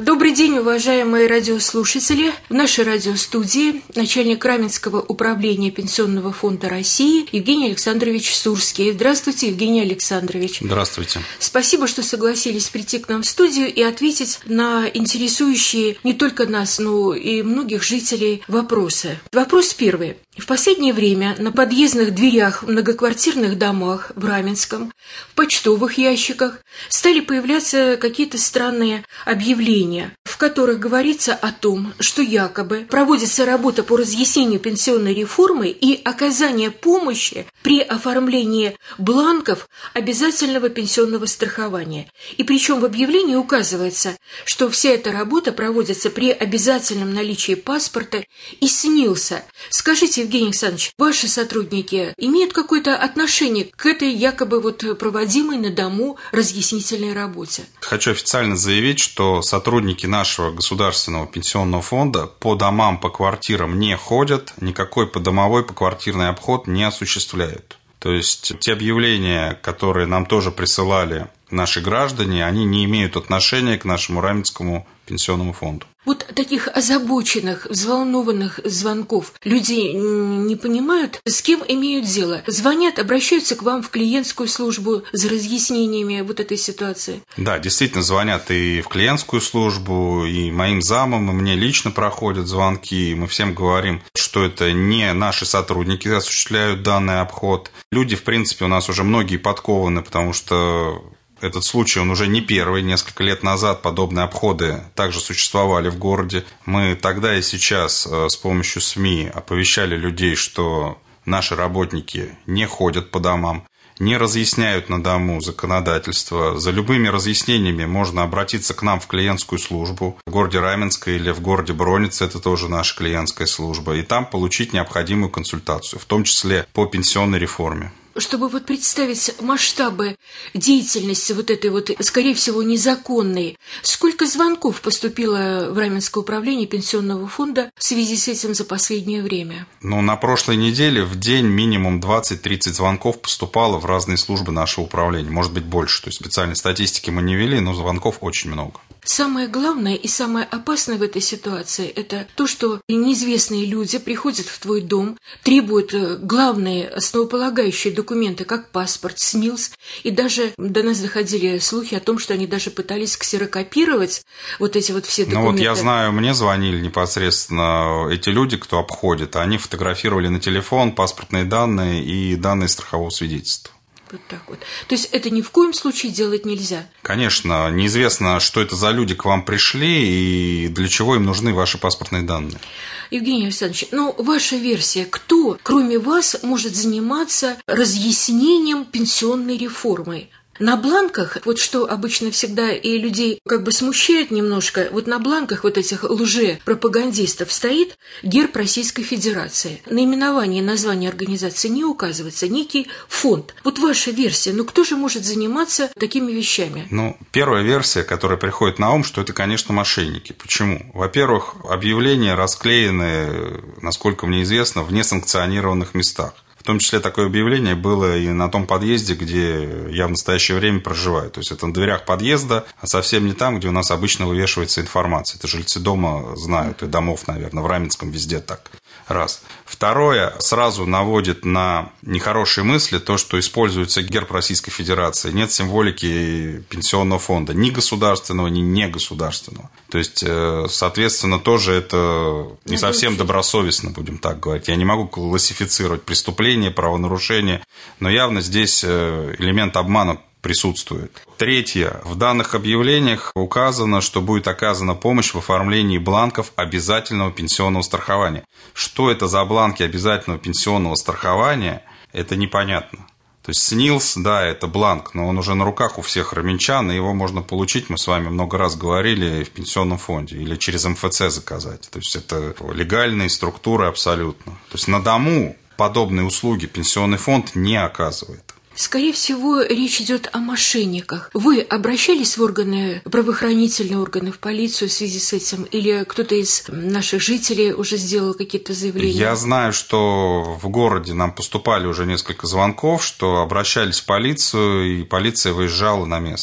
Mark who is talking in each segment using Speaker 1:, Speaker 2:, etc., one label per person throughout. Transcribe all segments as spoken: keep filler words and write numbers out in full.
Speaker 1: Добрый день, уважаемые радиослушатели. В нашей радиостудии начальник Раменского управления Пенсионного фонда России Евгений Александрович Сурский. Здравствуйте, Евгений Александрович.
Speaker 2: Здравствуйте.
Speaker 1: Спасибо, что согласились прийти к нам в студию и ответить на интересующие не только нас, но и многих жителей вопросы. Вопрос первый. В последнее время на подъездных дверях в многоквартирных домах в Раменском, в почтовых ящиках стали появляться какие-то странные объявления, в которых говорится о том, что якобы проводится работа по разъяснению пенсионной реформы и оказанию помощи при оформлении бланков обязательного пенсионного страхования. И причем в объявлении указывается, что вся эта работа проводится при обязательном наличии паспорта и СНИЛСа. Скажите, Евгений Александрович, ваши сотрудники имеют какое-то отношение к этой якобы вот проводимой на дому разъяснительной работе?
Speaker 2: Хочу официально заявить, что сотрудники нашего государственного пенсионного фонда по домам, по квартирам не ходят, никакой подомовой поквартирный обход не осуществляют. То есть те объявления, которые нам тоже присылали наши граждане, они не имеют отношения к нашему Раменскому пенсионному фонду.
Speaker 1: Вот таких озабоченных, взволнованных звонков люди не понимают, с кем имеют дело. Звонят, обращаются к вам в клиентскую службу за разъяснениями вот этой ситуации.
Speaker 2: Да, действительно звонят и в клиентскую службу, и моим замам, и мне лично проходят звонки. Мы всем говорим, что это не наши сотрудники осуществляют данный обход. Люди, в принципе, у нас уже многие подкованы, потому что этот случай, он уже не первый. Несколько лет назад подобные обходы также существовали в городе. Мы тогда и сейчас с помощью СМИ оповещали людей, что наши работники не ходят по домам, не разъясняют на дому законодательство. За любыми разъяснениями можно обратиться к нам в клиентскую службу в городе Раменское или в городе Бронице, это тоже наша клиентская служба, и там получить необходимую консультацию, в том числе по пенсионной реформе.
Speaker 1: Чтобы вот представить масштабы деятельности вот этой вот, скорее всего, незаконной, сколько звонков поступило в Раменское управление Пенсионного фонда в связи с этим за последнее время?
Speaker 2: Ну, на прошлой неделе в день минимум двадцать-тридцать звонков поступало в разные службы нашего управления, может быть больше. То есть специальной статистики мы не вели, но звонков очень много.
Speaker 1: Самое главное и самое опасное в этой ситуации – это то, что неизвестные люди приходят в твой дом, требуют главные основополагающие документы, как паспорт, СНИЛС, и даже до нас доходили слухи о том, что они даже пытались ксерокопировать вот эти вот все документы.
Speaker 2: Ну вот я знаю, мне звонили непосредственно эти люди, кто обходит, они фотографировали на телефон паспортные данные и данные страхового свидетельства.
Speaker 1: Вот так вот. То есть это ни в коем случае делать нельзя?
Speaker 2: Конечно, неизвестно, что это за люди к вам пришли и для чего им нужны ваши паспортные данные.
Speaker 1: Евгений Александрович, ну, ваша версия, кто, кроме вас, может заниматься разъяснением пенсионной реформы? На бланках, вот что обычно всегда и людей как бы смущает немножко, вот на бланках вот этих лже-пропагандистов стоит герб Российской Федерации. Наименование и название организации не указывается, некий фонд. Вот ваша версия, ну кто же может заниматься такими вещами?
Speaker 2: Ну, первая версия, которая приходит на ум, что это, конечно, мошенники. Почему? Во-первых, объявления расклеены, насколько мне известно, в несанкционированных местах. В том числе такое объявление было и на том подъезде, где я в настоящее время проживаю. То есть это на дверях подъезда, а совсем не там, где у нас обычно вывешивается информация. Это жильцы дома знают, и домов, наверное, в Раменском везде так. Раз. Второе, сразу наводит на нехорошие мысли то, что используется герб Российской Федерации. Нет символики пенсионного фонда, ни государственного, ни негосударственного. То есть, соответственно, тоже это не совсем добросовестно, будем так говорить. Я не могу классифицировать преступление, правонарушение, но явно здесь элемент обмана присутствует. Третье. В данных объявлениях указано, что будет оказана помощь в оформлении бланков обязательного пенсионного страхования. Что это за бланки обязательного пенсионного страхования, это непонятно. То есть СНИЛС, да, это бланк, но он уже на руках у всех раменчан, и его можно получить, мы с вами много раз говорили, в пенсионном фонде или через эм эф цэ заказать. То есть это легальные структуры абсолютно. То есть на дому подобные услуги пенсионный фонд не оказывает.
Speaker 1: Скорее всего, речь идет о мошенниках. Вы обращались в органы, правоохранительные органы, в полицию в связи с этим? Или кто-то из наших жителей уже сделал какие-то заявления?
Speaker 2: Я знаю, что в городе нам поступали уже несколько звонков, что обращались в полицию, и полиция выезжала на место. К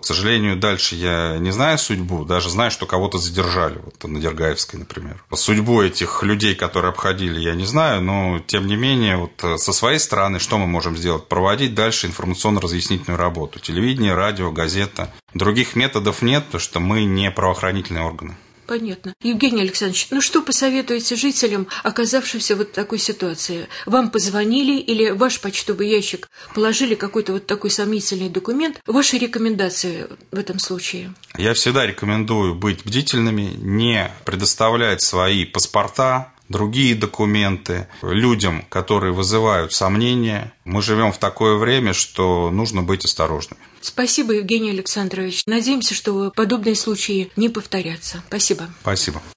Speaker 2: сожалению, дальше я не знаю судьбу, даже знаю, что кого-то задержали, вот на Дергаевской, например. Судьбу этих людей, которые обходили, я не знаю, но, тем не менее, вот со своей стороны, что мы можем сделать? Проводить дальше информационно-разъяснительную работу. Телевидение, радио, газета. Других методов нет, потому что мы не правоохранительные органы.
Speaker 1: Понятно. Евгений Александрович, ну что посоветуете жителям, оказавшимся вот в такой ситуации? Вам позвонили или в ваш почтовый ящик положили какой-то вот такой сомнительный документ? Ваши рекомендации в этом случае? Я всегда рекомендую быть бдительными, не предоставлять свои паспорта, другие документы людям, которые вызывают сомнения. Мы живем в такое время, что нужно быть осторожными. Спасибо, Евгений Александрович. Надеемся, что подобные случаи не повторятся. Спасибо. Спасибо.